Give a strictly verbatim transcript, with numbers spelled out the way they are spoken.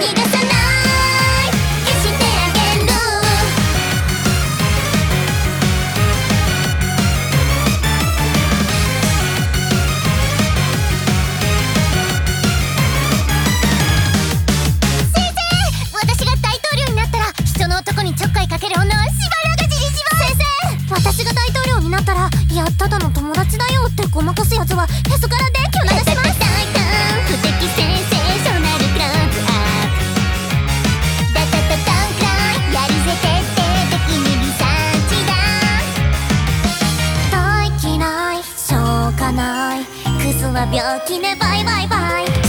私が大統領になったら、いやただの友達だよってごまかすやつはへそから電気を流します。不敵センセーショナルクランクアップダダダダンくらいやりぜ徹底的にリサーチだ。大嫌いしょうがないクズは病気ねバイバイバイ。